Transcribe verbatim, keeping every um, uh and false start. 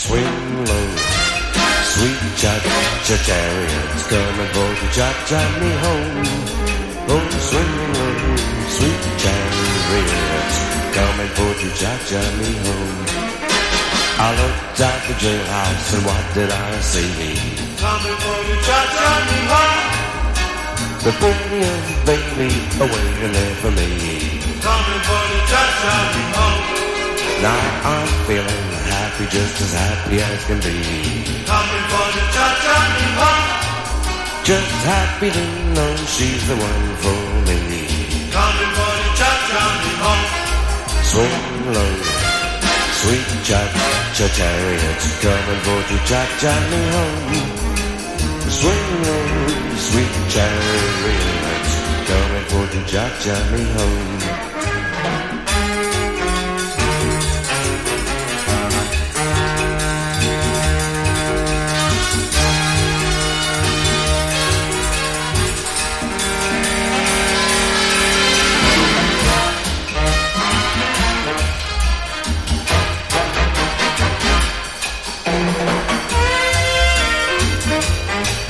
Swing low, sweet cha-cha chariots coming for to cha-cha me home. Oh, swing low, sweet chariots coming for to cha-cha me home. I looked at the jailhouse and what did I see? Coming for to cha-cha me home. The brilliant baby awaiting there for me. Coming for to cha-cha me home. Now I'm feeling happy, just as happy as can be. Coming for the cha-cha me home. Just happy to know she's the one for me. Coming for the cha-cha me home. Swing low, sweet cha-cha chariots coming for to cha-cha me home. Swing low, sweet chariots coming for to cha-cha me home.